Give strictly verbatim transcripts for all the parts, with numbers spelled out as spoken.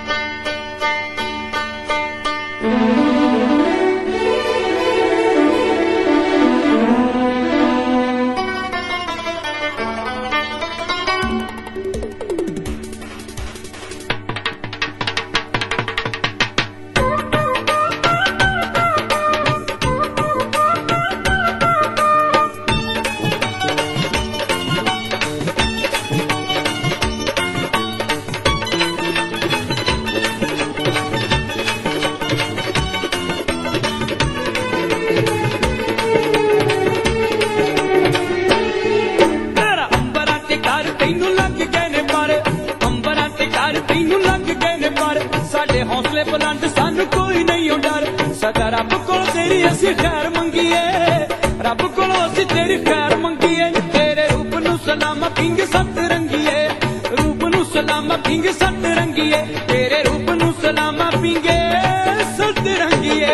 हौसले बुलंद सानू कोई नहीं डर सदा रब को तेरी असी खैर मंगीए रब को असी तेरी खैर मंगीए तेरे रूप नू सलामा किंग सत रंगीए रूप नू सलामा किंग सत रंगीए तेरे रूप नू सलामा पिंगे सत रंगीए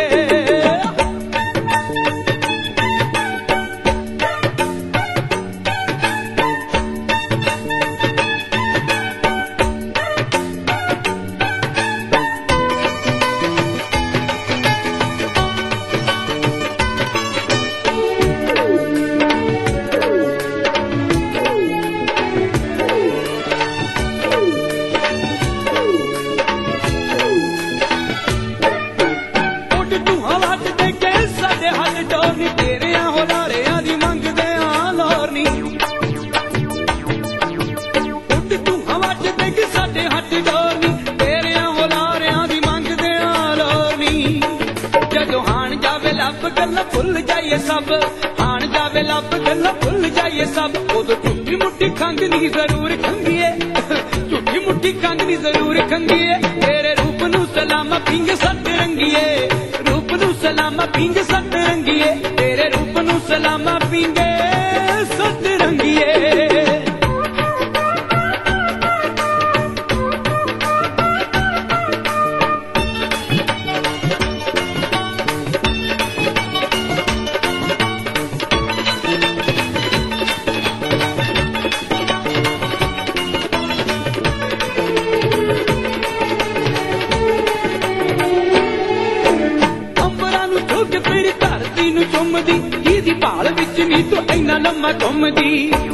गल्ला भुल जाइए सब आन जावे लब गल्ला भुल जाइए सब उदो झूठी मुट्ठी खंगनी जरूर खंगिए झूठी मुट्ठी खंगनी जरूर खंगिए तेरे रूप नू सलामा पिंग सत रंगिए रूप नू सलामा पिंग सत रंगिए तेरे रूप नू सलामा पिंगे सत रंगिए ਇਹਦੀ ਭਾਲ ਵਿੱਚ ਨੀ ਤੂੰ ਇੰਨਾ ਲੰਮਾ ਘੁੰਮਦੀ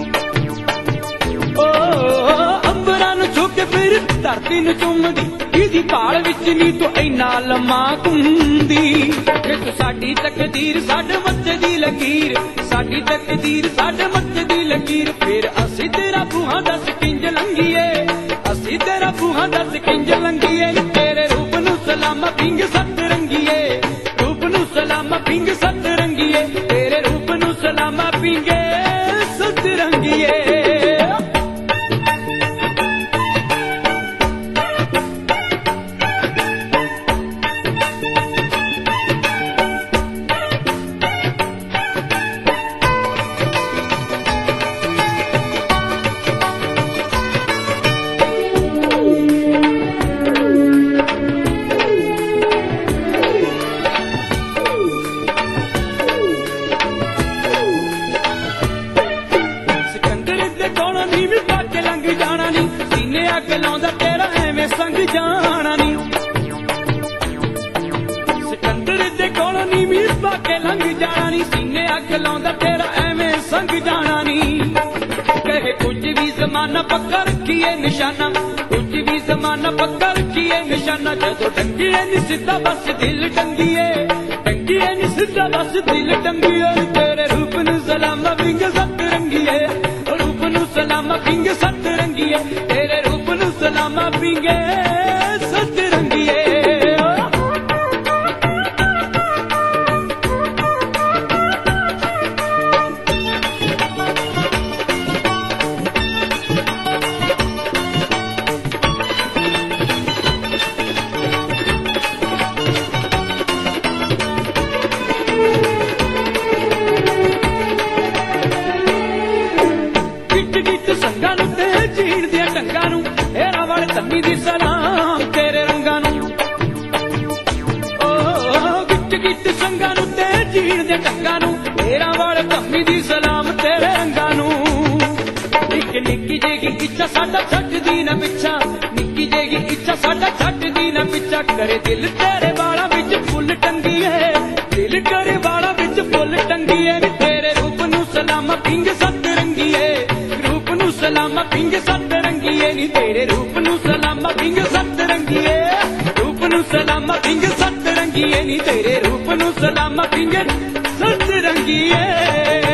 ਓ ਅੰਬਰਾਂ ਨੂੰ ਛੂ ਕੇ ਫਿਰ ਧਰਤੀ ਨੂੰ ਚੁੰਮਦੀ ਇਹਦੀ ਭਾਲ ਵਿੱਚ ਨੀ ਤੂੰ ਇੰਨਾ ਲੰਮਾ ਘੁੰਮਦੀ ਜੇ ਤੂੰ ਸਾਡੀ ਤਕਦੀਰ ਸਾਡੇ ਮੱਥੇ ਦੀ ਲਕੀਰ ਸਾਡੀ ਤਕਦੀਰ ਸਾਡੇ ਮੱਥੇ ਦੀ ਲਕੀਰ ਫਿਰ ਅਸੀਂ ਤੇਰਾ ਬੂਹਾ ਦੱਸ ਕਿੰਜ ਲੰਘੀਏ ਅਸੀਂ ਤੇਰਾ ਬੂਹਾ ਦੱਸ ਕਿੰਜ ਲੰਘੀਏ ਤੇਰੇ ਰੂਪ ਨੂੰ ਸਲਾਮਾ ਪਿੰਗ ਸਤ ਰੰਗੀਏ रूप नू सलामा पिंग सत रंगिए तेरे रूप नू सलामा पिंगे सत रंगिए ਲਾਉਂਦਾ ਤੇਰਾ ਐਵੇਂ ਸੰਗ ਜਾਣਾ ਨੀ ਸਿਕੰਦਰ ਦੇ ਕੋਲੋਂ ਨੀ ਮੀਸ ਪਾ ਕੇ ਲੰਘ ਜਾਣਾ ਨੀ ਸੀਨੇ ਅੱਗ ਲਾਉਂਦਾ ਤੇਰਾ ਐਵੇਂ ਸੰਗ ਜਾਣਾ ਨੀ ਕਹੇ ਕੁਝ ਵੀ ਜ਼ਮਾਨਾ ਪੱਕਾ ਰੱਖੀਏ ਨਿਸ਼ਾਨਾ ਕੁਝ ਵੀ ਜ਼ਮਾਨਾ ਪੱਕਾ ਰੱਖੀਏ ਨਿਸ਼ਾਨਾ ਜਦੋਂ ਟੰਗੀਏ ਨੀ ਸਿੱਧਾ ਬਸ ਦਿਲ ਟੰਗੀਏ ਟੰਗੀਏ ਨੀ ਸਿੱਧਾ ਬਸ ਦਿਲ ਟੰਗੀਏ ਤੇਰੇ ਰੂਪ ਨੂੰ ਸਲਾਮਾ ਪਿੰਗ ਸਤ ਰੰਗੀਏ ਰੂਪ ਨੂੰ ਸਲਾਮਾ ਪਿੰਗ ਸਤ ਰੰਗੀਏ ਤੇਰੇ रूप नू सलामा पिंगे सत रंगिए गिट गिट संगा नू ते जीण दे ढंगा नू हेरा वाले तम्मी दी सलाम तेरे रंगा नू ओ गिट गिट संगा नू ते जीण दे ढंगा नू हेरा वाले तम्मी दी सलाम तेरे रंगा नू निक्की निक्की जेगी इच्छा साडा छड्डदी ना पिछा निक्की ਨਿੱਕੀ ਜਿਹੀ ਇੱਛਾ ਸਾਡਾ ਛੱਡਦੀ ਨਾ ਪਿੱਛਾ ਕਰੇ ਦਿਲ ਤੇਰੇ ਵਾਲਾਂ ਵਿੱਚ ਫੁੱਲ ਟੰਗੀਏ ਦਿਲ ਕਰੇ ਵਾਲਾਂ ਵਿੱਚ ਫੁੱਲ ਟੰਗੀਏ ਨੀ ਤੇਰੇ ਰੂਪ ਨੂੰ ਸਲਾਮਾ ਪਿੰਗ ਸੱਤ ਰੰਗੀਏ ਰੂਪ ਨੂੰ ਸਲਾਮਾ ਪਿੰਗ ਸੱਤ ਰੰਗੀਏ ਨੀ ਤੇਰੇ ਰੂਪ ਨੂੰ ਸਲਾਮਾ ਪਿੰਗ ਸੱਤ ਰੰਗੀਏ ਰੂਪ ਨੂੰ ਸਲਾਮਾ ਪਿੰਗ ਸੱਤ ਰੰਗੀਏ ਨੀ ਤੇਰੇ ਰੂਪ ਨੂੰ ਸਲਾਮਾ ਪਿੰਗ ਸੱਤ ਰੰਗੀਏ